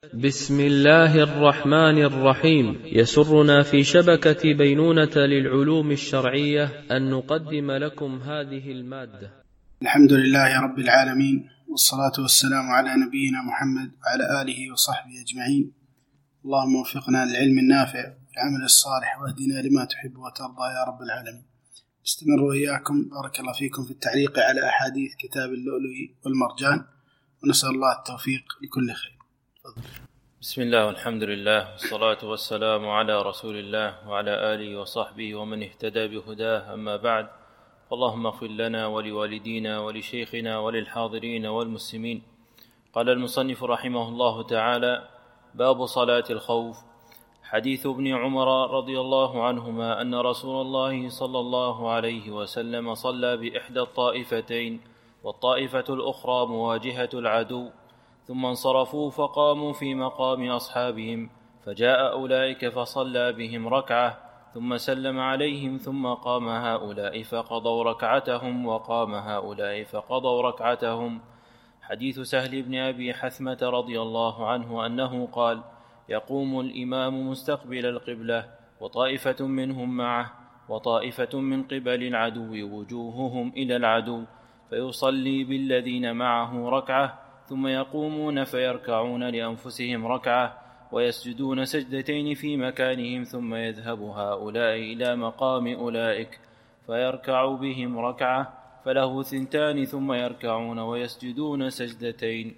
بسم الله الرحمن الرحيم. يسرنا في شبكة بينونة للعلوم الشرعية أن نقدم لكم هذه المادة. الحمد لله رب العالمين، والصلاة والسلام على نبينا محمد وعلى آله وصحبه أجمعين. اللهم وفقنا للعلم النافع والعمل الصالح، واهدنا لما تحب وترضى يا رب العالمين. استمروا إياكم بارك الله فيكم في التعليق على أحاديث كتاب اللؤلؤ والمرجان، ونسأل الله التوفيق لكل خير. تفضل. بسم الله والحمد لله والصلاة والسلام على رسول الله وعلى آله وصحبه ومن اهتدى بهداه، أما بعد، اللهم اغفر لنا ولوالدينا ولشيخنا وللحاضرين والمسلمين. قال المصنف رحمه الله تعالى: باب صلاة الخوف. حديث ابن عمر رضي الله عنهما أن رسول الله صلى الله عليه وسلم صلى بإحدى الطائفتين، والطائفة الأخرى مواجهة العدو، ثم انصرفوا فقاموا في مقام أصحابهم، فجاء أولئك فصلى بهم ركعة، ثم سلم عليهم، ثم قام هؤلاء فقضوا ركعتهم وقام هؤلاء فقضوا ركعتهم. حديث سهل بن أبي حثمة رضي الله عنه أنه قال: يقوم الإمام مستقبل القبلة، وطائفة منهم معه، وطائفة من قبل العدو وجوههم إلى العدو، فيصلي بالذين معه ركعة، ثم يقومون فيركعون لأنفسهم ركعة، ويسجدون سجدتين في مكانهم، ثم يذهب هؤلاء إلى مقام أولئك فيركع بهم ركعة، فله 2، ثم يركعون ويسجدون سجدتين.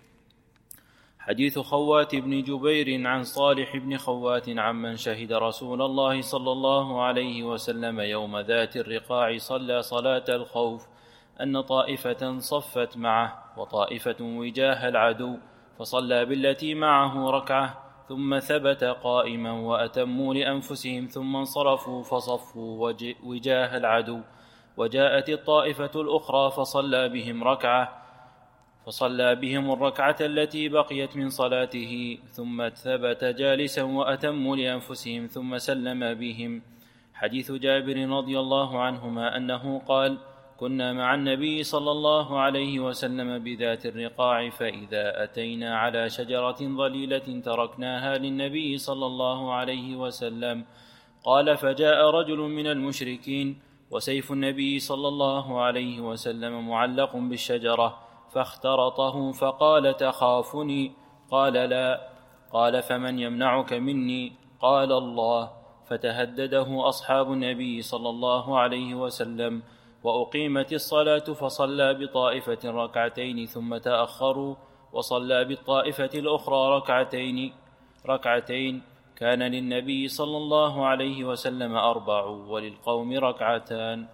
حديث خوات بن جبير عن صالح بن خوات عمن شهد رسول الله صلى الله عليه وسلم يوم ذات الرقاع صلى صلاة الخوف، أن طائفة صفت معه وطائفة وجاه العدو، فصلى بالتي معه ركعة، ثم ثبت قائما وأتموا لأنفسهم، ثم انصرفوا فصفوا وجاه العدو، وجاءت الطائفة الأخرى فصلى بهم الركعة التي بقيت من صلاته، ثم ثبت جالسا وأتموا لأنفسهم، ثم سلم بهم. حديث جابر رضي الله عنهما أنه قال: كنا مع النبي صلى الله عليه وسلم بذات الرقاع، فإذا أتينا على شجرة ظليلة تركناها للنبي صلى الله عليه وسلم. قال: فجاء رجل من المشركين، وسيف النبي صلى الله عليه وسلم معلق بالشجرة، فاخترطه، فقال: تخافني؟ قال: لا. قال: فمن يمنعك مني؟ قال: الله. فتهدده أصحاب النبي صلى الله عليه وسلم، وأقيمت الصلاة، فصلى بطائفة ركعتين، ثم تأخروا، وصلى بالطائفة الأخرى ركعتين. كان للنبي صلى الله عليه وسلم 4، وللقوم 2.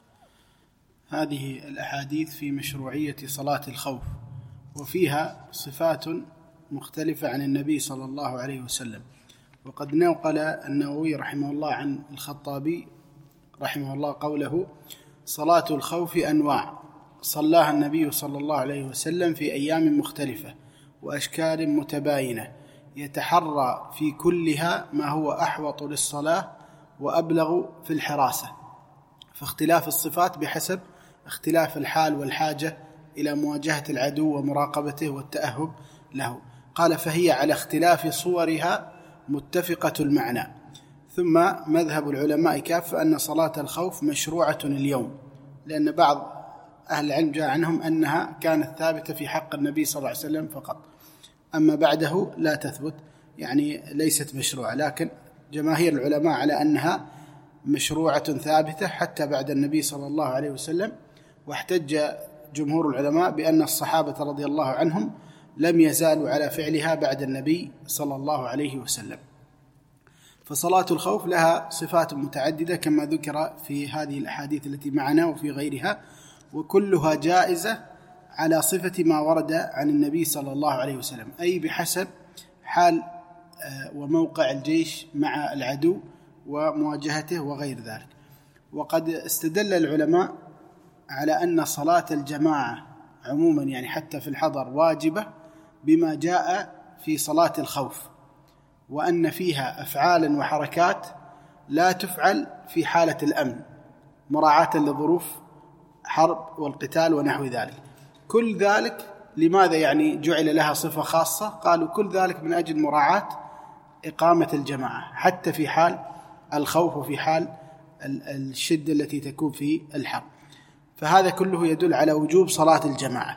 هذه الأحاديث في مشروعية صلاة الخوف، وفيها صفات مختلفة عن النبي صلى الله عليه وسلم. وقد نقل النووي رحمه الله عن الخطابي رحمه الله قوله: صلاة الخوف أنواع صلاها النبي صلى الله عليه وسلم في أيام مختلفة وأشكال متباينة، يتحرى في كلها ما هو أحوط للصلاة وأبلغ في الحراسة، فاختلاف الصفات بحسب اختلاف الحال والحاجة إلى مواجهة العدو ومراقبته والتأهب له. قال: فهي على اختلاف صورها متفقة المعنى. ثم مذهب العلماء كافة أن صلاة الخوف مشروعة اليوم، لأن بعض أهل العلم جاء عنهم أنها كانت ثابتة في حق النبي صلى الله عليه وسلم فقط، أما بعده لا تثبت، يعني ليست مشروعة. لكن جماهير العلماء على أنها مشروعة ثابتة حتى بعد النبي صلى الله عليه وسلم. واحتج جمهور العلماء بأن الصحابة رضي الله عنهم لم يزالوا على فعلها بعد النبي صلى الله عليه وسلم. فصلاة الخوف لها صفات متعددة كما ذكر في هذه الأحاديث التي معنا وفي غيرها، وكلها جائزة على صفة ما ورد عن النبي صلى الله عليه وسلم، أي بحسب حال وموقع الجيش مع العدو ومواجهته وغير ذلك. وقد استدل العلماء على أن صلاة الجماعة عموما، يعني حتى في الحضر، واجبة بما جاء في صلاة الخوف، وأن فيها أفعالا وحركات لا تفعل في حالة الأمن مراعاة لظروف حرب والقتال ونحو ذلك. كل ذلك لماذا يعني جعل لها صفة خاصة؟ قالوا كل ذلك من أجل مراعاة إقامة الجماعة حتى في حال الخوف وفي حال الشدة التي تكون في الحرب. فهذا كله يدل على وجوب صلاة الجماعة.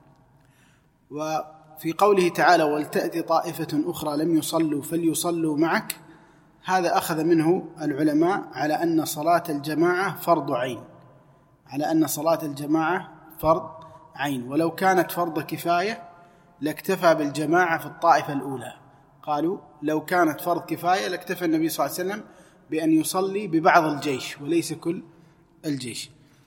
وفي قوله تعالى ولتأتي طائفة أخرى لم يصلوا فليصلوا معك، هذا أخذ منه العلماء على أن صلاة الجماعة فرض عين، على أن صلاة الجماعة فرض عين، ولو كانت فرض كفاية لاكتفى بالجماعة في الطائفة الأولى. قالوا لو كانت فرض كفاية لاكتفى النبي صلى الله عليه وسلم بأن يصلي ببعض الجيش وليس كل الجيش.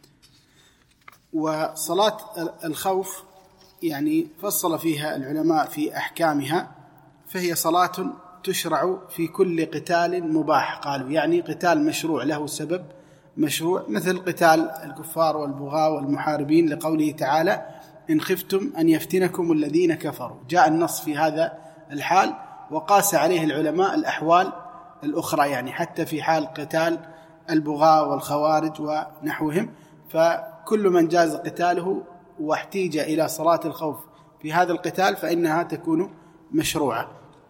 وصلاة الخوف يعني فصل فيها العلماء في أحكامها، فهي صلاة تشرع في كل قتال مباح. قالوا يعني قتال مشروع له سبب مشروع، مثل قتال الكفار والبغاة والمحاربين، لقوله تعالى إن خفتم أن يفتنكم الذين كفروا. جاء النص في هذا الحال، وقاس عليه العلماء الأحوال الأخرى، يعني حتى في حال قتال البغاة والخوارج ونحوهم، فكل من جاز قتاله واحتيج إلى صلاة الخوف في هذا القتال فإنها تكون مشروعة.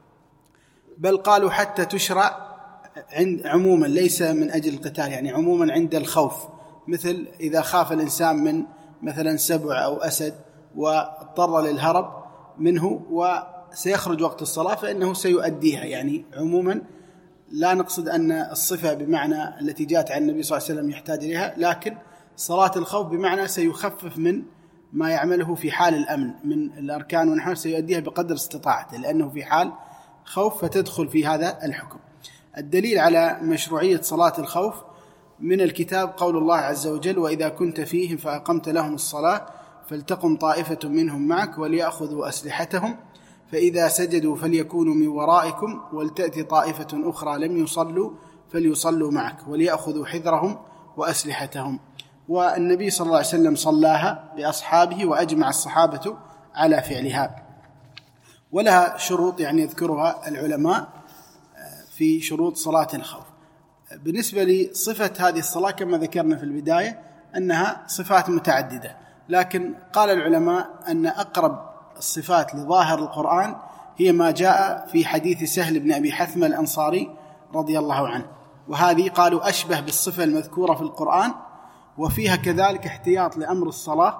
بل قالوا حتى تشرع عموما ليس من أجل القتال، يعني عموما عند الخوف، مثل إذا خاف الإنسان من مثلا سبع أو أسد واضطر للهرب منه وسيخرج وقت الصلاة فإنه سيؤديها. يعني عموما لا نقصد أن الصفة بمعنى التي جاءت عن النبي صلى الله عليه وسلم يحتاج إليها، لكن صلاة الخوف بمعنى سيخفف من ما يعمله في حال الأمن من الأركان ونحن سيؤديها بقدر استطاعته، لأنه في حال خوف فتدخل في هذا الحكم. الدليل على مشروعية صلاة الخوف من الكتاب قول الله عز وجل وإذا كنت فيهم فأقمت لهم الصلاة فلتقم طائفة منهم معك وليأخذوا أسلحتهم فإذا سجدوا فليكونوا من ورائكم ولتأتي طائفة أخرى لم يصلوا فليصلوا معك وليأخذوا حذرهم وأسلحتهم. والنبي صلى الله عليه وسلم صلاها بأصحابه وأجمع الصحابة على فعلها. ولها شروط يعني يذكرها العلماء في شروط صلاة الخوف. بالنسبة لصفة هذه الصلاة كما ذكرنا في البداية أنها صفات متعددة، لكن قال العلماء أن أقرب الصفات لظاهر القرآن هي ما جاء في حديث سهل بن أبي حثمة الأنصاري رضي الله عنه، وهذه قالوا أشبه بالصفة المذكورة في القرآن، وفيها كذلك احتياط لأمر الصلاة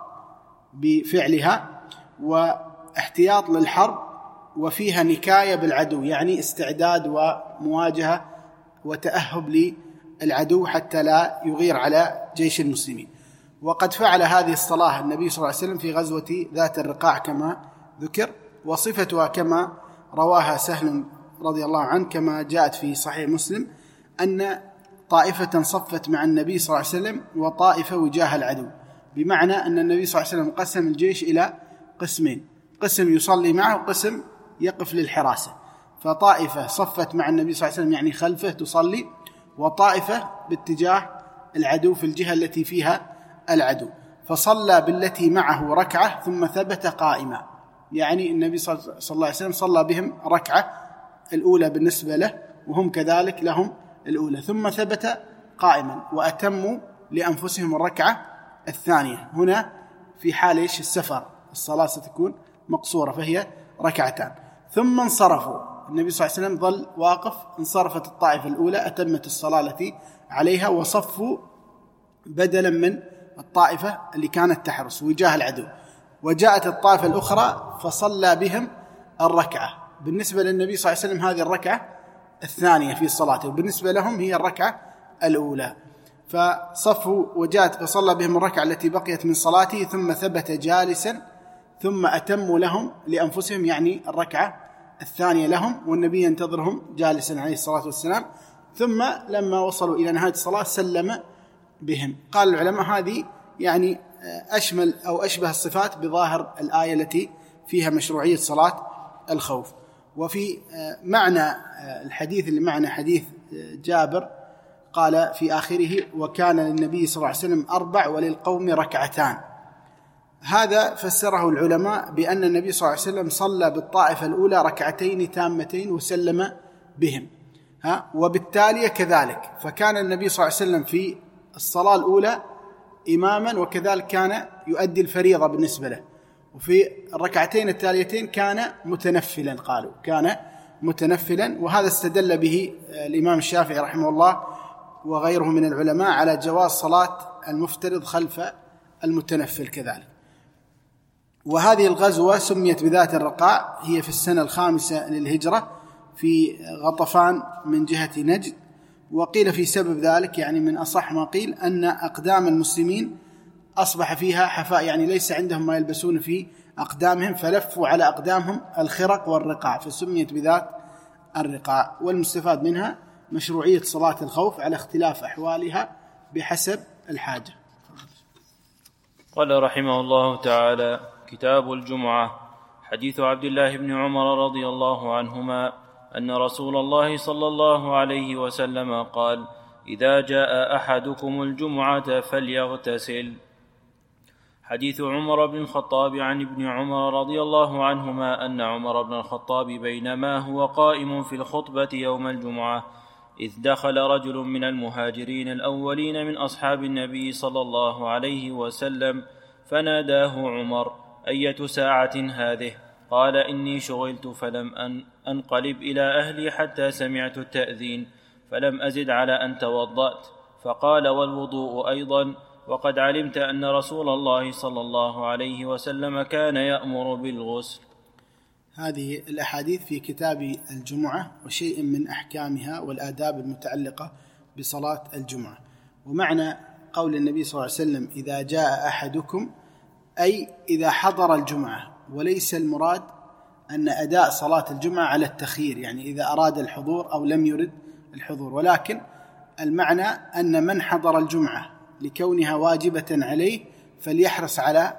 بفعلها واحتياط للحرب، وفيها نكاية بالعدو يعني استعداد ومواجهة وتأهب للعدو حتى لا يغير على جيش المسلمين. وقد فعل هذه الصلاة النبي صلى الله عليه وسلم في غزوة ذات الرقاع كما ذكر، وصفتها كما رواها سهل رضي الله عنه كما جاءت في صحيح مسلم أن طائفة صفت مع النبي صلى الله عليه وسلم وطائفة وجاه العدو، بمعنى أن النبي صلى الله عليه وسلم قسم الجيش إلى قسمين، قسم يصلي معه وقسم يقف للحراسة. فطائفة صفت مع النبي صلى الله عليه وسلم يعني خلفه تصلي، وطائفة باتجاه العدو في الجهة التي فيها العدو، فصلى بالتي معه ركعة ثم ثبت قائما، يعني النبي صلى الله عليه وسلم صلى بهم ركعة الأولى بالنسبة له وهم كذلك لهم الأولى، ثم ثبت قائما وأتموا لأنفسهم الركعة الثانية. هنا في حال السفر الصلاة ستكون مقصورة فهي ركعتان، ثم انصرفوا. النبي صلى الله عليه وسلم ظل واقف، انصرفت الطائفة الأولى أتمت الصلاة التي عليها وصفوا بدلا من الطائفة اللي كانت تحرس وجاه العدو، وجاءت الطائفة الأخرى فصلى بهم الركعة. بالنسبة للنبي صلى الله عليه وسلم هذه الركعة الثانية في صلاته، وبالنسبة لهم هي الركعة الأولى، فصفوا وجاءت فصلى بهم الركعة التي بقيت من صلاته ثم ثبت جالسا ثم أتموا لهم لأنفسهم يعني الركعة الثانية لهم، والنبي ينتظرهم جالسا عليه الصلاة والسلام، ثم لما وصلوا إلى نهاية الصلاة سلم بهم. قال العلماء هذه يعني أشمل أو أشبه الصفات بظاهر الآية التي فيها مشروعية صلاة الخوف. وفي معنى الحديث اللي معنا حديث جابر قال في آخره وكان للنبي صلى الله عليه وسلم 4 وللقوم ركعتان. هذا فسره العلماء بأن النبي صلى الله عليه وسلم صلى بالطائفة الأولى ركعتين تامتين وسلم بهم، وبالتالي كذلك فكان النبي صلى الله عليه وسلم في الصلاة الأولى إماما، وكذلك كان يؤدي الفريضة بالنسبة له، وفي الركعتين التاليتين كان متنفلا، قالوا كان متنفلا، وهذا استدل به الإمام الشافعي رحمه الله وغيره من العلماء على جواز صلاة المفترض خلف المتنفل كذلك. وهذه الغزوة سميت بذات الرقاع، هي في السنة 5 للهجرة في غطفان من جهة نجد. وقيل في سبب ذلك، يعني من أصح ما قيل، أن أقدام المسلمين أصبح فيها حفاء، يعني ليس عندهم ما يلبسون في أقدامهم، فلفوا على أقدامهم الخرق والرقاع، فسميت بذات الرقاع. والمستفاد منها مشروعية صلاة الخوف على اختلاف أحوالها بحسب الحاجة. قال رحمه الله تعالى: كتاب الجمعة. حديث عبد الله بن عمر رضي الله عنهما أن رسول الله صلى الله عليه وسلم قال: إذا جاء أحدكم الجمعة فليغتسل. حديث عمر بن الخطاب عن ابن عمر رضي الله عنهما أن عمر بن الخطاب بينما هو قائم في الخطبة يوم الجمعة إذ دخل رجل من المهاجرين الأولين من أصحاب النبي صلى الله عليه وسلم فناداه عمر: أية ساعة هذه؟ قال: إني شغلت فلم أنقلب إلى أهلي حتى سمعت التأذين فلم أزد على أن توضأت. فقال: والوضوء أيضا؟ وقد علمت أن رسول الله صلى الله عليه وسلم كان يأمر بالغسل. هذه الأحاديث في كتاب الجمعة وشيء من أحكامها والآداب المتعلقة بصلاة الجمعة. ومعنى قول النبي صلى الله عليه وسلم: إذا جاء أحدكم، أي إذا حضر الجمعة، وليس المراد أن أداء صلاة الجمعة على التخيير، يعني إذا أراد الحضور أو لم يرد الحضور، ولكن المعنى أن من حضر الجمعة لكونها واجبة عليه فليحرص على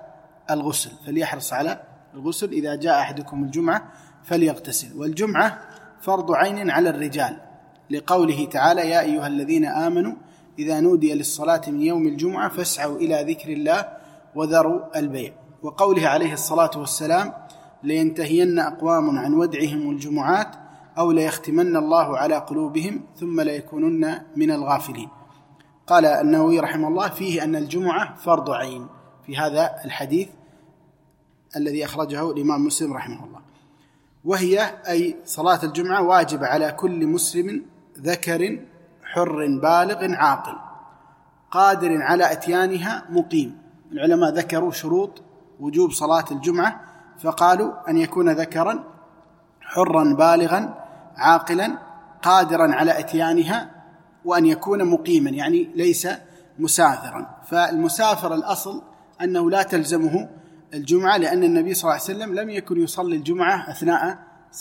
الغسل إذا جاء أحدكم الجمعة فليغتسل. والجمعة فرض عين على الرجال، لقوله تعالى: يا أيها الذين آمنوا إذا نودي للصلاة من يوم الجمعة فاسعوا إلى ذكر الله وذروا البيع. وقوله عليه الصلاة والسلام: لينتهين أقوام عن ودعهم الجمعات أو ليختمن الله على قلوبهم ثم ليكونن من الغافلين. قال النووي رحمه الله: فيه أن الجمعة فرض عين، في هذا الحديث الذي أخرجه الإمام مسلم رحمه الله. وهي أي صلاة الجمعة واجبة على كل مسلم ذكر حر بالغ عاقل قادر على إتيانها مقيم. العلماء ذكروا شروط وجوب صلاة الجمعة، فقالوا أن يكون ذكرا حرا بالغا عاقلا قادرا على إتيانها، وأن يكون مقيما، يعني ليس مسافرا. فالمسافر الأصل أنه لا تلزمه الجمعة، لأن النبي صلى الله عليه وسلم لم يكن يصلي الجمعة أثناء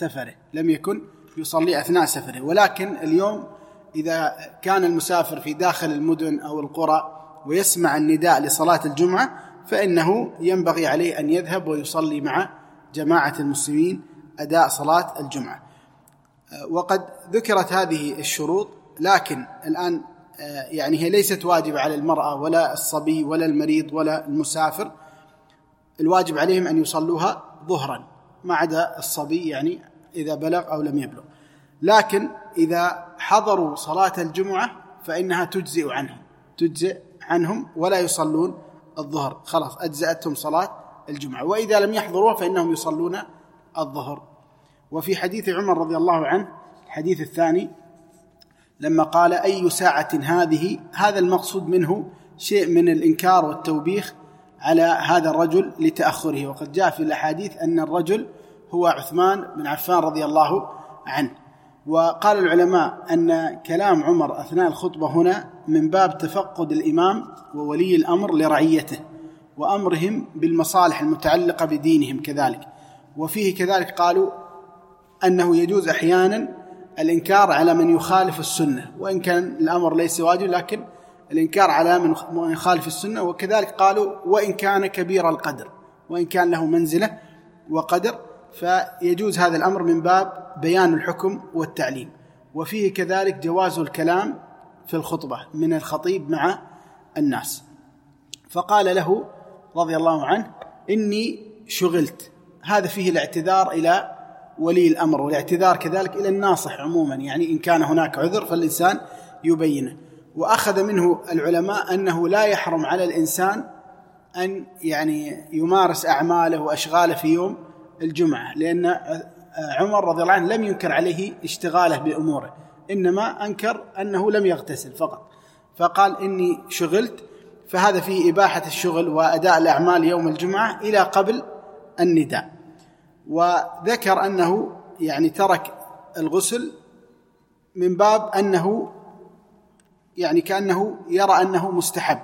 سفره. ولكن اليوم إذا كان المسافر في داخل المدن أو القرى ويسمع النداء لصلاة الجمعة فإنه ينبغي عليه أن يذهب ويصلي مع جماعة المسلمين أداء صلاة الجمعة. وقد ذكرت هذه الشروط، لكن الآن يعني هي ليست واجبة على المرأة ولا الصبي ولا المريض ولا المسافر، الواجب عليهم أن يصلوها ظهرا ما عدا الصبي، يعني إذا بلغ أو لم يبلغ. لكن إذا حضروا صلاة الجمعة فإنها تجزئ عنهم ولا يصلون الظهر، خلاص أجزأتهم صلاة الجمعة. وإذا لم يحضروا فإنهم يصلون الظهر. وفي حديث عمر رضي الله عنه الحديث الثاني لما قال: أي ساعة هذه، هذا المقصود منه شيء من الإنكار والتوبيخ على هذا الرجل لتأخره. وقد جاء في الأحاديث أن الرجل هو عثمان بن عفان رضي الله عنه. وقال العلماء أن كلام عمر أثناء الخطبة هنا من باب تفقد الإمام وولي الأمر لرعيته وأمرهم بالمصالح المتعلقة بدينهم كذلك. وفيه كذلك قالوا أنه يجوز أحيانا الإنكار على من يخالف السنة، وإن كان الأمر ليس واجب، لكن الإنكار على من يخالف السنة. وكذلك قالوا وإن كان كبير القدر، وإن كان له منزلة وقدر، فيجوز هذا الأمر من باب بيان الحكم والتعليم. وفيه كذلك جواز الكلام في الخطبة من الخطيب مع الناس. فقال له رضي الله عنه: إني شغلت. هذا فيه الاعتذار إلى ولي الأمر، والاعتذار كذلك إلى الناصح عموما، يعني إن كان هناك عذر فالإنسان يبينه. وأخذ منه العلماء أنه لا يحرم على الإنسان أن يعني يمارس أعماله وأشغاله في يوم الجمعة، لأن عمر رضي الله عنه لم ينكر عليه اشتغاله بأموره، إنما أنكر أنه لم يغتسل فقط، فقال إني شغلت، فهذا فيه إباحة الشغل وأداء الأعمال يوم الجمعة إلى قبل النداء. وذكر أنه يعني ترك الغسل من باب أنه يعني كأنه يرى أنه مستحب،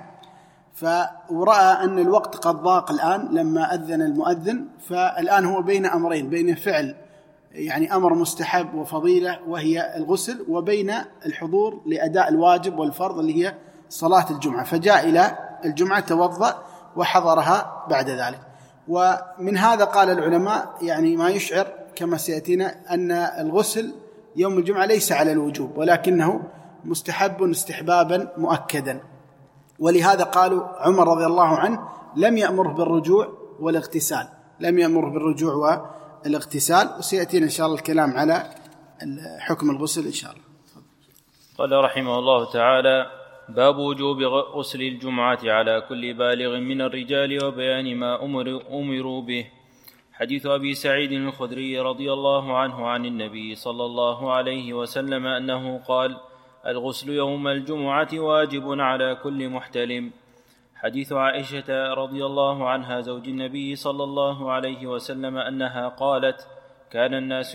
ورأى أن الوقت قد ضاق الآن لما أذن المؤذن، فالآن هو بين أمرين، بين فعل يعني أمر مستحب وفضيلة وهي الغسل، وبين الحضور لأداء الواجب والفرض اللي هي صلاة الجمعة، فجاء إلى الجمعة توضأ وحضرها بعد ذلك. ومن هذا قال العلماء يعني ما يشعر كما سيأتينا أن الغسل يوم الجمعة ليس على الوجوب، ولكنه مستحب استحبابا مؤكدا، ولهذا قالوا عمر رضي الله عنه لم يأمره بالرجوع والاغتسال، لم يأمره بالرجوع والاغتسال، وسيأتينا إن شاء الله الكلام على حكم الغسل إن شاء الله. قال رحمه الله تعالى: باب وجوب غسل الجمعة على كل بالغ من الرجال وبيان ما أمروا به. حديث أبي سعيد الخدري رضي الله عنه عن النبي صلى الله عليه وسلم أنه قال: الغسل يوم الجمعة واجب على كل محتلم. حديث عائشة رضي الله عنها زوج النبي صلى الله عليه وسلم أنها قالت: كان الناس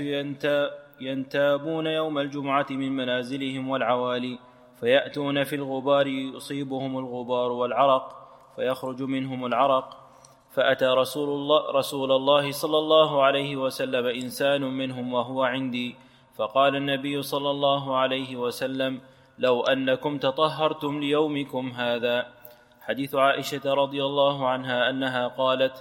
ينتابون يوم الجمعة من منازلهم والعوالي، فيأتون في الغبار يصيبهم الغبار والعرق فيخرج منهم العرق، فأتى رسول الله صلى الله عليه وسلم إنسان منهم وهو عندي، فقال النبي صلى الله عليه وسلم: لو أنكم تطهرتم ليومكم هذا. حديث عائشة رضي الله عنها أنها قالت: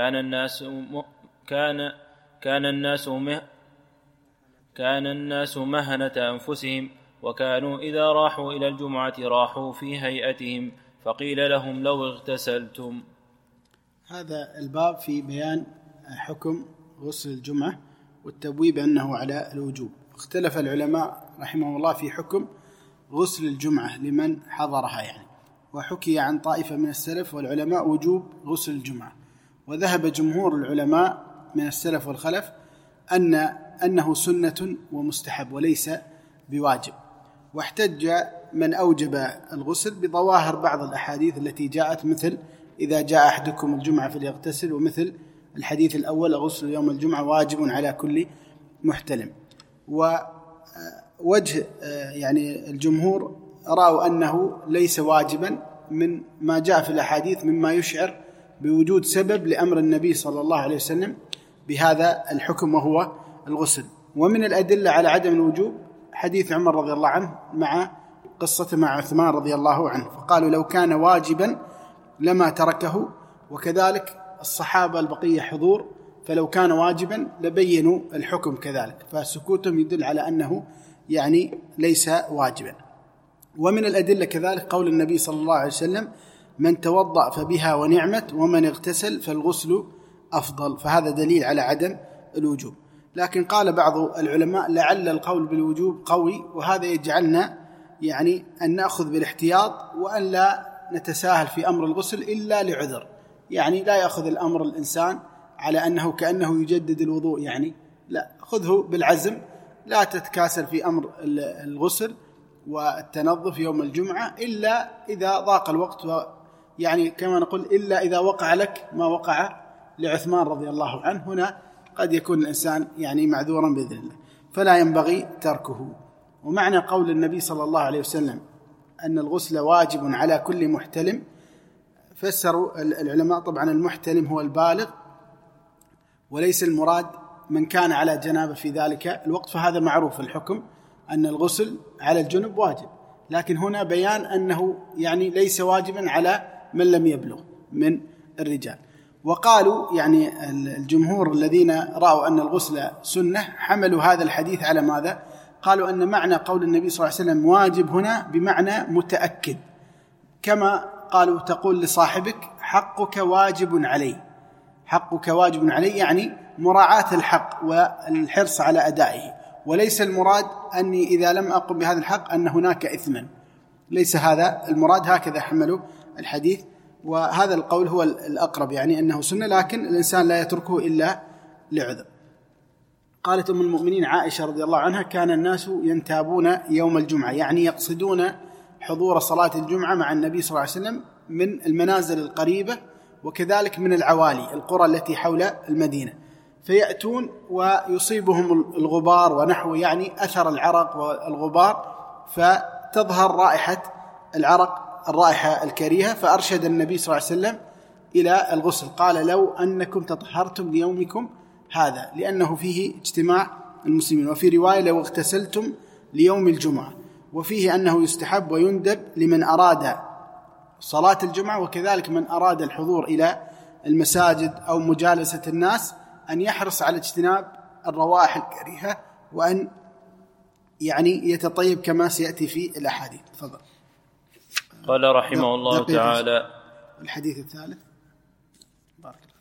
كان الناس مهنة أنفسهم، وكانوا إذا راحوا إلى الجمعة راحوا في هيئتهم، فقيل لهم: لو اغتسلتم. هذا الباب في بيان حكم غسل الجمعة والتبويب أنه على الوجوب. اختلف العلماء رحمه الله في حكم غسل الجمعة لمن حضرها يعني، وحكي عن طائفة من السلف والعلماء وجوب غسل الجمعة، وذهب جمهور العلماء من السلف والخلف أنه سنة ومستحب وليس بواجب. واحتج من أوجب الغسل بظواهر بعض الأحاديث التي جاءت، مثل إذا جاء أحدكم الجمعة فليغتسل، ومثل الحديث الأول: غسل يوم الجمعة واجب على كل محتلم. ووجه يعني الجمهور رأوا أنه ليس واجبا من ما جاء في الأحاديث مما يشعر بوجود سبب لأمر النبي صلى الله عليه وسلم بهذا الحكم وهو الغسل. ومن الأدلة على عدم الوجوب حديث عمر رضي الله عنه مع قصة مع عثمان رضي الله عنه، فقالوا: لو كان واجبا لما تركه، وكذلك الصحابة البقية حضور، فلو كان واجبا لبينوا الحكم كذلك، فسكوتهم يدل على أنه يعني ليس واجبا. ومن الأدلة كذلك قول النبي صلى الله عليه وسلم: من توضأ فبها ونعمت، ومن اغتسل فالغسل أفضل، فهذا دليل على عدم الوجوب. لكن قال بعض العلماء: لعل القول بالوجوب قوي، وهذا يجعلنا يعني أن نأخذ بالاحتياط وأن لا نتساهل في أمر الغسل إلا لعذر، يعني لا يأخذ الأمر الإنسان على أنه كأنه يجدد الوضوء، يعني لا، خذه بالعزم، لا تتكاسل في أمر الغسل والتنظف يوم الجمعة إلا إذا ضاق الوقت، يعني كما نقول إلا إذا وقع لك ما وقع لعثمان رضي الله عنه، هنا قد يكون الإنسان يعني معذورا بإذن الله، فلا ينبغي تركه. ومعنى قول النبي صلى الله عليه وسلم أن الغسل واجب على كل محتلم، فسروا العلماء طبعا المحتلم هو البالغ، وليس المراد من كان على جنابه في ذلك الوقت، فهذا معروف الحكم أن الغسل على الجنب واجب، لكن هنا بيان أنه يعني ليس واجبا على من لم يبلغ من الرجال. وقالوا يعني الجمهور الذين رأوا أن الغسل سنة حملوا هذا الحديث على ماذا؟ قالوا أن معنى قول النبي صلى الله عليه وسلم واجب هنا بمعنى متأكد، كما قالوا: تقول لصاحبك حقك واجب علي، حقك واجب علي، يعني مراعاة الحق والحرص على أدائه، وليس المراد أني إذا لم أقم بهذا الحق أن هناك إثما، ليس هذا المراد، هكذا حملوا الحديث وهذا القول هو الأقرب، يعني أنه سنة، لكن الإنسان لا يتركه إلا لعذر. قالت أم المؤمنين عائشة رضي الله عنها: كان الناس ينتابون يوم الجمعة، يعني يقصدون حضور صلاة الجمعة مع النبي صلى الله عليه وسلم من المنازل القريبة، وكذلك من العوالي القرى التي حول المدينة، فيأتون ويصيبهم الغبار ونحو، يعني أثر العرق والغبار، فتظهر رائحة العرق، الرائحة الكريهة. فأرشد النبي صلى الله عليه وسلم إلى الغسل، قال: لو أنكم تطهرتم ليومكم هذا، لأنه فيه اجتماع المسلمين. وفي رواية: لو اغتسلتم ليوم الجمعة. وفيه أنه يستحب ويندب لمن أراد صلاة الجمعة، وكذلك من أراد الحضور إلى المساجد أو مجالسة الناس، أن يحرص على اجتناب الروائح الكريهة، وأن يعني يتطيب كما سيأتي في الأحاديث. تفضل. قال رحمه الله تعالى: الحديث الثالث. بارك الله.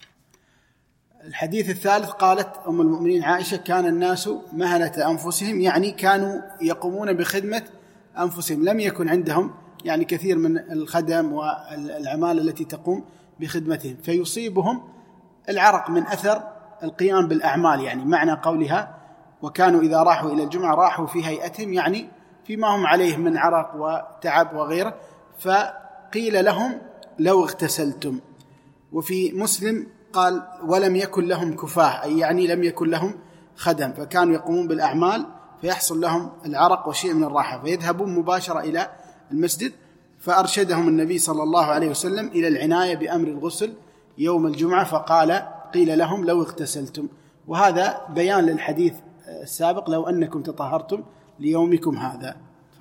الحديث الثالث: قالت أم المؤمنين عائشة: كان الناس مهنة أنفسهم، يعني كانوا يقومون بخدمة أنفسهم، لم يكن عندهم يعني كثير من الخدم والعمال التي تقوم بخدمتهم، فيصيبهم العرق من أثر القيام بالأعمال، يعني معنى قولها: وكانوا إذا راحوا إلى الجمعة راحوا في هيئتهم، يعني فيما هم عليه من عرق وتعب وغيره. فقيل لهم: لو اغتسلتم. وفي مسلم قال: ولم يكن لهم كفاه، أي يعني لم يكن لهم خدم، فكانوا يقومون بالأعمال فيحصل لهم العرق وشيء من الراحة، فيذهبون مباشرة إلى المسجد. فأرشدهم النبي صلى الله عليه وسلم إلى العناية بأمر الغسل يوم الجمعة، فقال: قيل لهم: لو اغتسلتم. وهذا بيان للحديث السابق: لو أنكم تطهرتم ليومكم هذا.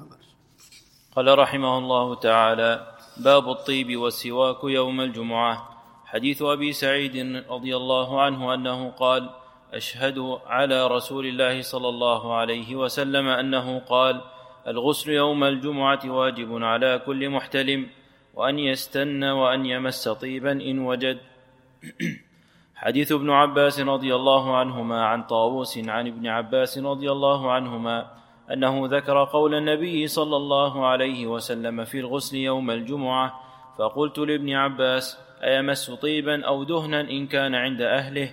قال رحمه الله تعالى: باب الطيب والسواك يوم الجمعة. حديث أبي سعيد رضي الله عنه أنه قال: أشهد على رسول الله صلى الله عليه وسلم أنه قال: الغسل يوم الجمعة واجب على كل محتلم، وأن يستن وأن يمس طيبا إن وجد. حديث ابن عباس رضي الله عنهما عن طاووس عن ابن عباس رضي الله عنهما أنه ذكر قول النبي صلى الله عليه وسلم في الغسل يوم الجمعة، فقلت لابن عباس: أيمس طيبا أو دهنا إن كان عند أهله؟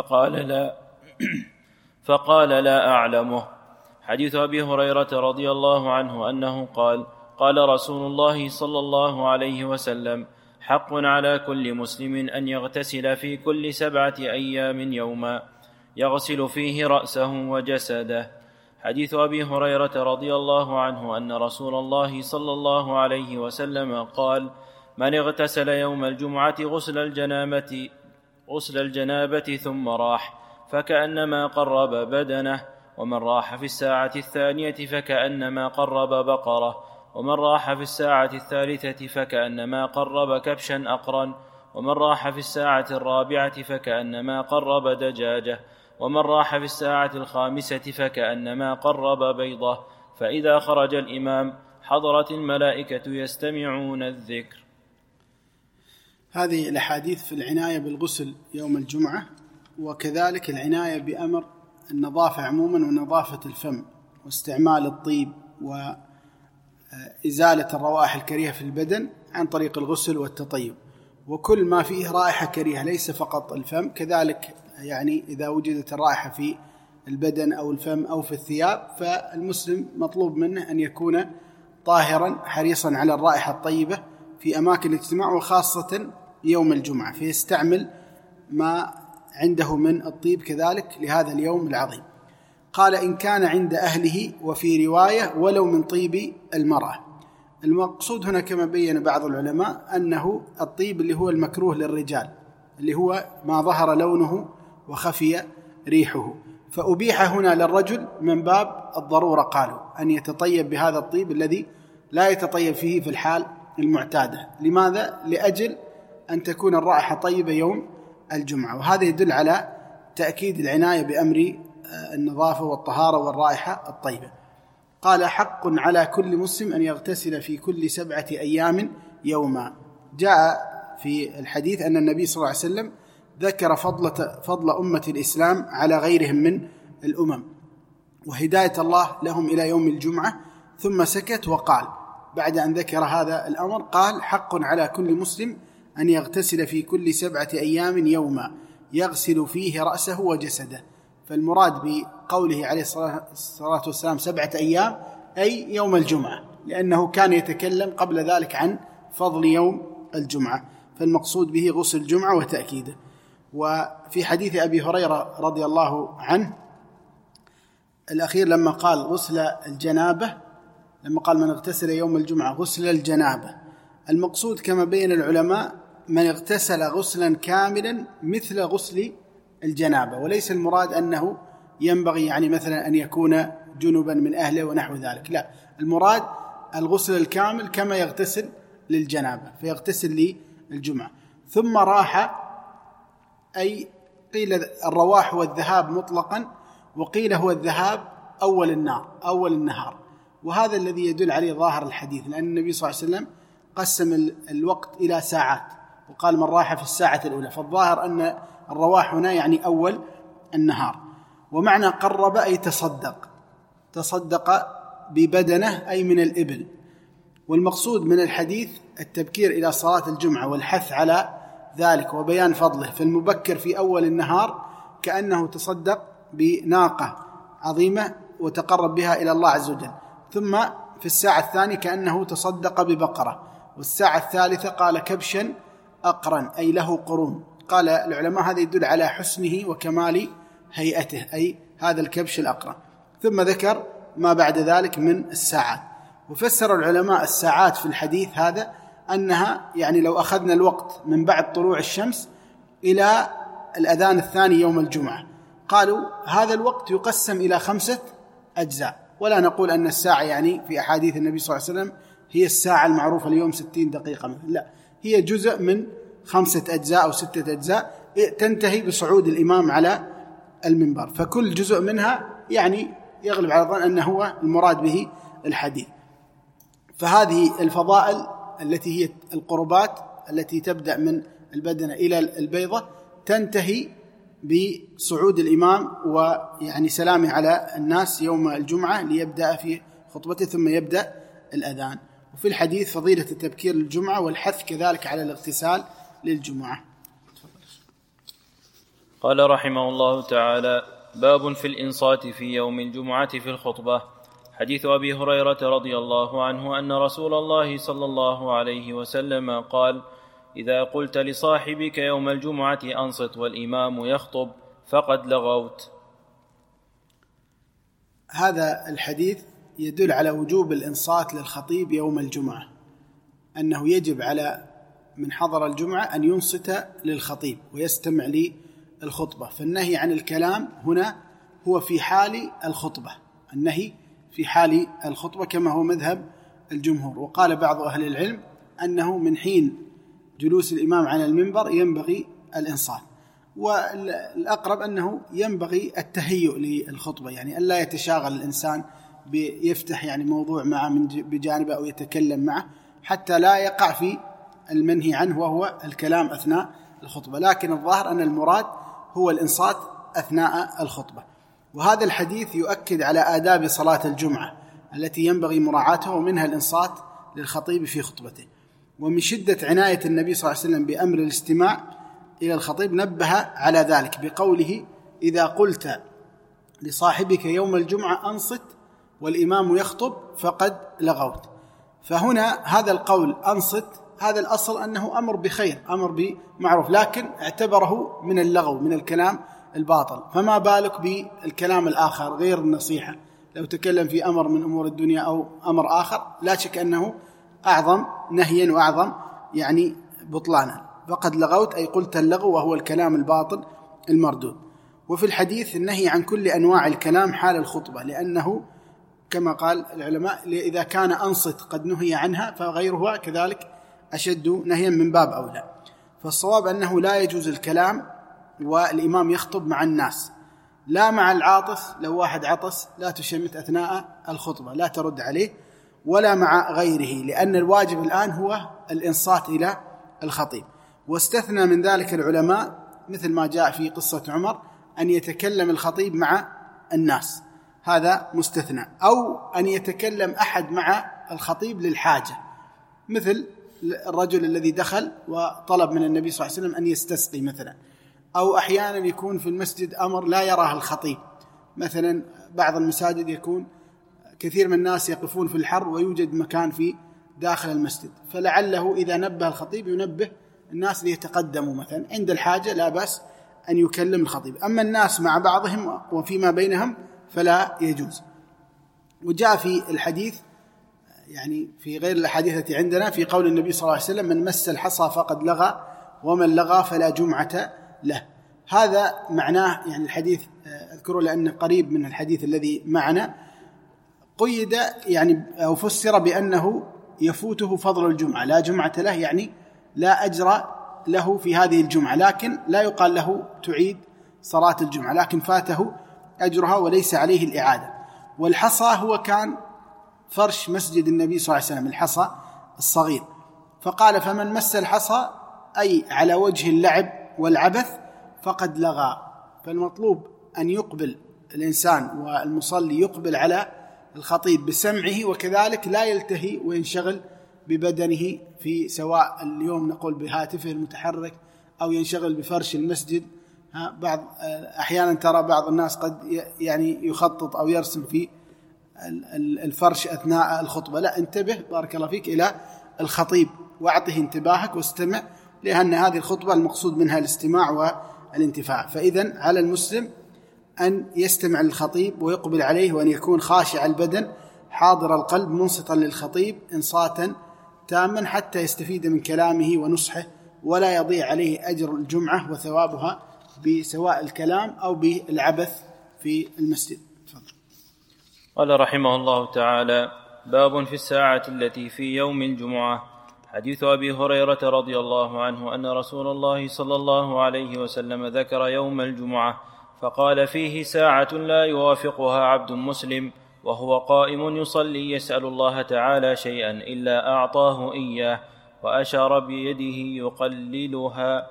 فقال: لا أعلمه. حديث أبي هريرة رضي الله عنه أنه قال: قال رسول الله صلى الله عليه وسلم: حق على كل مسلم أن يغتسل في كل 7 أيام يوما، يغسل فيه رأسه وجسده. حديث أبي هريرة رضي الله عنه أن رسول الله صلى الله عليه وسلم قال: من اغتسل يوم الجمعة غسل الجنابة ثم راح، فكأنما قرب بدنه، ومن راح في الساعة 2 فكأنما قرب بقرة، ومن راح في الساعة 3 فكأنما قرب كبشا أقرا، ومن راح في الساعة 4 فكأنما قرب دجاجة، ومن راح في الساعة 5 فكأنما قرب بيضة. فإذا خرج الإمام حضرت الملائكة يستمعون الذكر. هذه الأحاديث في العناية بالغسل يوم الجمعة، وكذلك العناية بأمر النظافة عموما ونظافة الفم واستعمال الطيب وإزالة الروائح الكريهة في البدن عن طريق الغسل والتطيب، وكل ما فيه رائحة كريهة، ليس فقط الفم، كذلك يعني إذا وجدت الرائحة في البدن أو الفم أو في الثياب، فالمسلم مطلوب منه أن يكون طاهرا حريصا على الرائحة الطيبة في أماكن الاجتماع، وخاصة يوم الجمعة، فيستعمل ما عنده من الطيب كذلك لهذا اليوم العظيم. قال: إن كان عند أهله، وفي رواية: ولو من طيب المرأة. المقصود هنا كما بين بعض العلماء أنه الطيب اللي هو المكروه للرجال، اللي هو ما ظهر لونه وخفي ريحه، فأبيح هنا للرجل من باب الضرورة، قالوا أن يتطيب بهذا الطيب الذي لا يتطيب فيه في الحال المعتادة. لماذا؟ لأجل أن تكون الرائحة طيبة يوم الجمعة، وهذا يدل على تأكيد العناية بأمر النظافة والطهارة والرائحة الطيبة. قال: حق على كل مسلم أن يغتسل في كل 7 أيام يوما. جاء في الحديث أن النبي صلى الله عليه وسلم ذكر فضل أمة الإسلام على غيرهم من الأمم، وهداية الله لهم إلى يوم الجمعة، ثم سكت وقال بعد أن ذكر هذا الأمر، قال: حق على كل مسلم أن يغتسل في كل 7 أيام يوما يغسل فيه رأسه وجسده. فالمراد بقوله عليه الصلاة والسلام 7 أيام أي يوم الجمعة، لأنه كان يتكلم قبل ذلك عن فضل يوم الجمعة، فالمقصود به غسل الجمعة وتأكيده. وفي حديث أبي هريرة رضي الله عنه الأخير لما قال غسل الجنابة، لما قال من اغتسل يوم الجمعة غسل الجنابة، المقصود كما بين العلماء من اغتسل غسلا كاملا مثل غسل الجنابة، وليس المراد أنه ينبغي يعني مثلا أن يكون جنبا من أهله ونحو ذلك، لا، المراد الغسل الكامل كما يغتسل للجنابة فيغتسل للجمعة. ثم راح، أي قيل الرواح والذهاب مطلقا، وقيل هو الذهاب أول النهار، وهذا الذي يدل عليه ظاهر الحديث، لأن النبي صلى الله عليه وسلم قسم الوقت إلى ساعات وقال من راح في الساعة الأولى، فالظاهر أن الرواح هنا يعني أول النهار. ومعنى قرب أي تصدق ببدنه أي من الإبل. والمقصود من الحديث التبكير إلى صلاة الجمعة والحث على ذلك وبيان فضله، فالمبكر في أول النهار كأنه تصدق بناقة عظيمة وتقرب بها إلى الله عز وجل، ثم في الساعة الثانية كأنه تصدق ببقرة، والساعة الثالثة قال كبشا أقرن أي له قرون. قال العلماء هذا يدل على حسنه وكمال هيئته، أي هذا الكبش الأقرن. ثم ذكر ما بعد ذلك من الساعات، وفسر العلماء الساعات في الحديث هذا أنها يعني لو أخذنا الوقت من بعد طلوع الشمس إلى الأذان الثاني يوم الجمعة، قالوا هذا الوقت يقسم إلى 5 أجزاء، ولا نقول أن الساعة يعني في أحاديث النبي صلى الله عليه وسلم هي الساعة المعروفة اليوم 60 دقيقة مثلا، لا، هي جزء من 5 أجزاء أو 6 أجزاء تنتهي بصعود الإمام على المنبر، فكل جزء منها يعني يغلب على الظن أنه هو المراد به الحديث. فهذه الفضائل التي هي القربات التي تبدأ من البدنة إلى البيضة تنتهي بصعود الإمام ويعني سلامه على الناس يوم الجمعة ليبدأ في خطبته ثم يبدأ الأذان. وفي الحديث فضيلة التبكير للجمعة والحث كذلك على الاغتسال للجمعة. قال رحمه الله تعالى: باب في الإنصات في يوم الجمعة في الخطبة. حديث أبي هريرة رضي الله عنه أن رسول الله صلى الله عليه وسلم قال: إذا قلت لصاحبك يوم الجمعة أنصت والإمام يخطب فقد لغوت. هذا الحديث يدل على وجوب الإنصات للخطيب يوم الجمعة، أنه يجب على من حضر الجمعة أن ينصت للخطيب ويستمع للخطبة. فالنهي عن الكلام هنا هو في حال الخطبة، النهي في حال الخطبة كما هو مذهب الجمهور. وقال بعض أهل العلم أنه من حين جلوس الإمام على المنبر ينبغي الإنصات، والأقرب أنه ينبغي التهيؤ للخطبة، يعني ألا يتشاغل الإنسان بيفتح يعني موضوع معه بجانبه أو يتكلم معه حتى لا يقع في المنهي عنه وهو الكلام أثناء الخطبة، لكن الظاهر أن المراد هو الإنصات أثناء الخطبة. وهذا الحديث يؤكد على آداب صلاة الجمعة التي ينبغي مراعاتها، ومنها الإنصات للخطيب في خطبته. ومن شدة عناية النبي صلى الله عليه وسلم بأمر الاستماع إلى الخطيب نبه على ذلك بقوله: إذا قلت لصاحبك يوم الجمعة أنصت والإمام يخطب فقد لغوت. فهنا هذا القول أنصت، هذا الأصل أنه أمر بخير، أمر بمعروف، لكن اعتبره من اللغو، من الكلام الباطل، فما بالك بالكلام الآخر غير النصيحة؟ لو تكلم في أمر من أمور الدنيا أو أمر آخر لا شك أنه أعظم نهيا وأعظم يعني بطلانا. فقد لغوت أي قلت اللغو وهو الكلام الباطل المردود. وفي الحديث النهي عن كل أنواع الكلام حال الخطبة، لأنه كما قال العلماء إذا كان أنصت قد نهي عنها فغيرها كذلك أشد نهيا من باب أولى. فالصواب أنه لا يجوز الكلام والإمام يخطب مع الناس، لا مع العاطس، لو واحد عطس لا تشمت أثناء الخطبة، لا ترد عليه، ولا مع غيره، لأن الواجب الآن هو الإنصات إلى الخطيب. واستثنى من ذلك العلماء مثل ما جاء في قصة عمر أن يتكلم الخطيب مع الناس، هذا مستثنى، أو أن يتكلم أحد مع الخطيب للحاجة، مثل الرجل الذي دخل وطلب من النبي صلى الله عليه وسلم أن يستسقي مثلا، أو أحيانا يكون في المسجد أمر لا يراه الخطيب، مثلا بعض المساجد يكون كثير من الناس يقفون في الحر ويوجد مكان في داخل المسجد، فلعله إذا نبه الخطيب ينبه الناس ليتقدموا مثلا، عند الحاجة لا بأس أن يكلم الخطيب. أما الناس مع بعضهم وفيما بينهم فلا يجوز. وجاء في الحديث يعني في غير الأحاديث التي عندنا في قول النبي صلى الله عليه وسلم: من مس الحصى فقد لغى ومن لغى فلا جمعة له. هذا معناه يعني الحديث أذكره لأنه قريب من الحديث الذي معنا، قيد يعني أو فسر بأنه يفوته فضل الجمعة، لا جمعة له يعني لا أجر له في هذه الجمعة، لكن لا يقال له تعيد صلاة الجمعة، لكن فاته أجرها وليس عليه الإعادة. والحصى هو كان فرش مسجد النبي صلى الله عليه وسلم، الحصى الصغير، فقال: فمن مس الحصى أي على وجه اللعب والعبث فقد لغى. فالمطلوب أن يقبل الإنسان والمصلي يقبل على الخطيب بسمعه، وكذلك لا يلتهي وينشغل ببدنه، في سواء اليوم نقول بهاتفه المتحرك أو ينشغل بفرش المسجد. بعض أحيانا ترى بعض الناس قد يعني يخطط أو يرسم في الفرش أثناء الخطبة. لا، انتبه بارك الله فيك إلى الخطيب واعطه انتباهك واستمع، لأن هذه الخطبة المقصود منها الاستماع والانتفاع. فإذن على المسلم أن يستمع للخطيب ويقبل عليه، وأن يكون خاشع البدن حاضر القلب منصتا للخطيب إنصاتا تاما حتى يستفيد من كلامه ونصحه، ولا يضيع عليه أجر الجمعة وثوابها بسواء الكلام أو بالعبث في المسجد. قال رحمه الله تعالى: باب في الساعة التي في يوم الجمعة. حديث أبي هريرة رضي الله عنه أن رسول الله صلى الله عليه وسلم ذكر يوم الجمعة فقال: فيه ساعة لا يوافقها عبد مسلم وهو قائم يصلي يسأل الله تعالى شيئا إلا أعطاه إياه، وأشار بيده يقللها.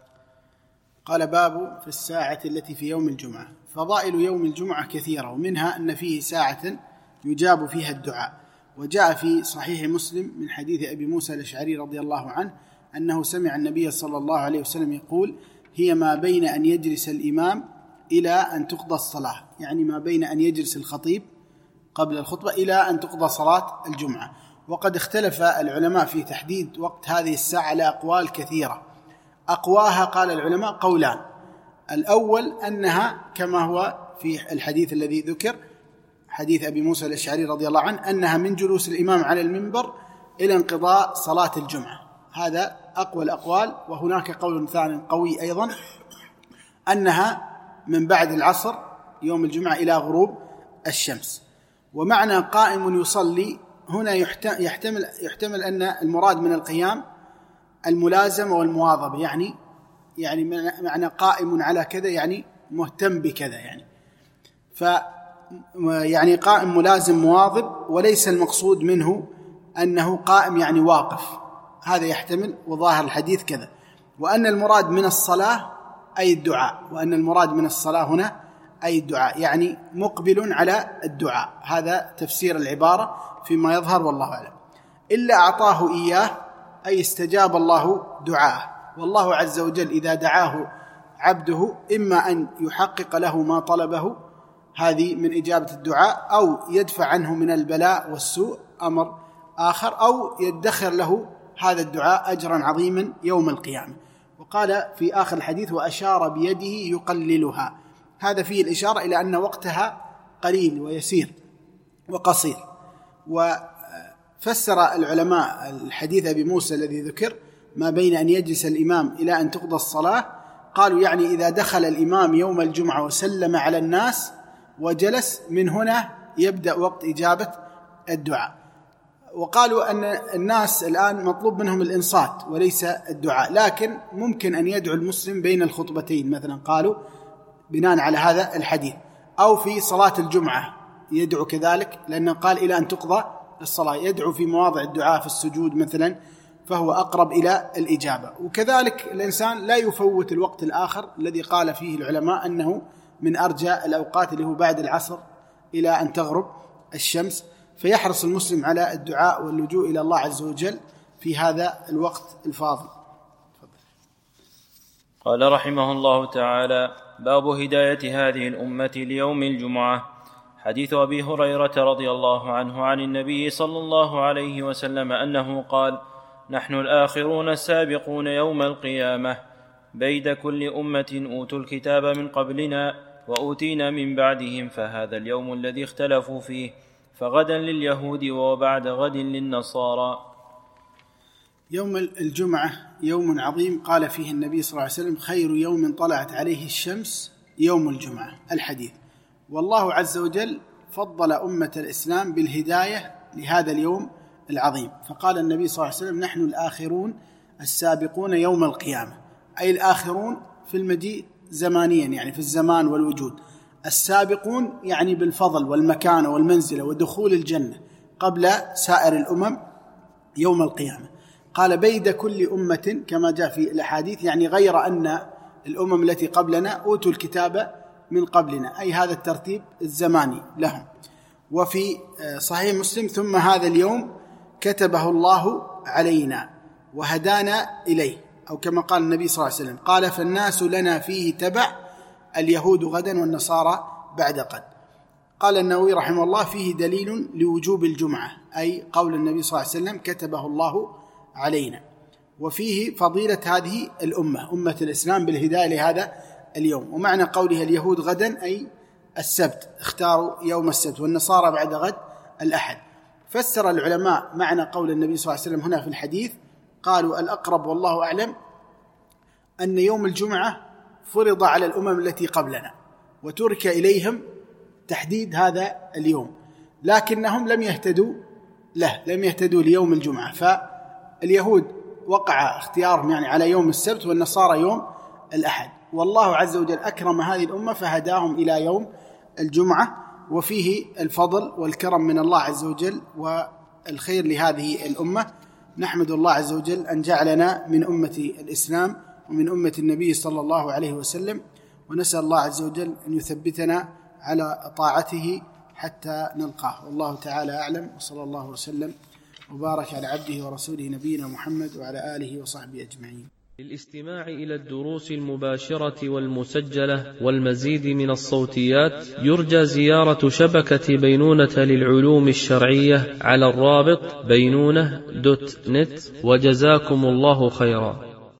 قال: باب في الساعة التي في يوم الجمعة. فضائل يوم الجمعة كثيرة، ومنها أن فيه ساعة يجاب فيها الدعاء. وجاء في صحيح مسلم من حديث أبي موسى الأشعري رضي الله عنه أنه سمع النبي صلى الله عليه وسلم يقول: هي ما بين أن يجلس الإمام إلى أن تقضى الصلاة، يعني ما بين أن يجلس الخطيب قبل الخطبة إلى أن تقضى صلاة الجمعة. وقد اختلف العلماء في تحديد وقت هذه الساعة على أقوال كثيرة. أقواها قال العلماء قولان: الأول أنها كما هو في الحديث الذي ذكر حديث أبي موسى الأشعري رضي الله عنه، أنها من جلوس الإمام على المنبر إلى انقضاء صلاة الجمعة. هذا أقوى الأقوال. وهناك قول ثاني قوي أيضا أنها من بعد العصر يوم الجمعة إلى غروب الشمس. ومعنى قائم يصلي هنا يحتمل أن المراد من القيام الملازمة والمواظبة، يعني معنى قائم على كذا يعني مهتم بكذا، يعني قائم ملازم مواظب، وليس المقصود منه أنه قائم يعني واقف. هذا يحتمل، وظاهر الحديث كذا. وأن المراد من الصلاة أي الدعاء، وأن المراد من الصلاة هنا أي الدعاء، يعني مقبل على الدعاء. هذا تفسير العبارة فيما يظهر والله أعلم. إلا أعطاه إياه أي استجاب الله دعاءه. والله عز وجل إذا دعاه عبده إما أن يحقق له ما طلبه، هذه من إجابة الدعاء، أو يدفع عنه من البلاء والسوء أمر آخر، أو يدخر له هذا الدعاء أجرا عظيما يوم القيامة. وقال في آخر الحديث: وأشار بيده يقللها. هذا فيه الإشارة إلى أن وقتها قليل ويسير وقصير. وفسر العلماء الحديث أبي موسى الذي ذكر ما بين أن يجلس الإمام إلى أن تقضى الصلاة، قالوا يعني إذا دخل الإمام يوم الجمعة وسلم على الناس وجلس، من هنا يبدأ وقت إجابة الدعاء. وقالوا أن الناس الآن مطلوب منهم الإنصات وليس الدعاء، لكن ممكن أن يدعو المسلم بين الخطبتين مثلا، قالوا بناء على هذا الحديث، أو في صلاة الجمعة يدعو كذلك، لأنه قال إلى أن تقضى الصلاة، يدعو في مواضع الدعاء في السجود مثلا، فهو أقرب إلى الإجابة. وكذلك الإنسان لا يفوت الوقت الآخر الذي قال فيه العلماء أنه من أرجى الأوقات، اللي هو بعد العصر إلى أن تغرب الشمس، فيحرص المسلم على الدعاء واللجوء إلى الله عز وجل في هذا الوقت الفاضل. قال رحمه الله تعالى: باب هداية هذه الأمة ليوم الجمعة. حديث أبي هريرة رضي الله عنه عن النبي صلى الله عليه وسلم أنه قال: نحن الآخرون السابقون يوم القيامة، بيد كل أمة أوتوا الكتاب من قبلنا وأوتينا من بعدهم، فهذا اليوم الذي اختلفوا فيه، فغدا لليهود وبعد غد للنصارى. يوم الجمعة يوم عظيم قال فيه النبي صلى الله عليه وسلم: خير يوم طلعت عليه الشمس يوم الجمعة. الحديث. والله عز وجل فضل أمة الإسلام بالهداية لهذا اليوم العظيم، فقال النبي صلى الله عليه وسلم: نحن الآخرون السابقون يوم القيامة، أي الآخرون في المجيء زمانيا، يعني في الزمان والوجود. السابقون يعني بالفضل والمكانة والمنزلة ودخول الجنة قبل سائر الأمم يوم القيامة. قال: بيد كل أمة، كما جاء في الأحاديث، يعني غير أن الأمم التي قبلنا أوتوا الكتاب من قبلنا، أي هذا الترتيب الزماني لهم. وفي صحيح مسلم: ثم هذا اليوم كتبه الله علينا وهدانا إليه، أو كما قال النبي صلى الله عليه وسلم: قال: فالناس لنا فيه تبع، اليهود غدا والنصارى بعد غد. قال النووي رحمه الله: فيه دليل لوجوب الجمعة، أي قول النبي صلى الله عليه وسلم: كتبه الله علينا. وفيه فضيلة هذه الأمة، أمة الإسلام، بالهداية لهذا اليوم. ومعنى قوله اليهود غدا أي السبت، اختاروا يوم السبت، والنصارى بعد غد الأحد. فسر العلماء معنى قول النبي صلى الله عليه وسلم هنا في الحديث، قالوا: الأقرب والله أعلم أن يوم الجمعة فرض على الأمم التي قبلنا وترك إليهم تحديد هذا اليوم، لكنهم لم يهتدوا له، لم يهتدوا ليوم الجمعة. فاليهود وقع اختيارهم يعني على يوم السبت، والنصارى يوم الأحد. والله عز وجل أكرم هذه الأمة فهداهم إلى يوم الجمعة، وفيه الفضل والكرم من الله عز وجل والخير لهذه الأمة. نحمد الله عز وجل أن جعلنا من أمة الإسلام ومن أمة النبي صلى الله عليه وسلم، ونسأل الله عز وجل أن يثبتنا على طاعته حتى نلقاه. والله تعالى أعلم، وصلى الله وسلم وبارك على عبده ورسوله نبينا محمد وعلى آله وصحبه أجمعين. للاستماع إلى الدروس المباشرة والمسجلة والمزيد من الصوتيات يرجى زيارة شبكة بينونة للعلوم الشرعية على الرابط بينونة.net. وجزاكم الله خيرا.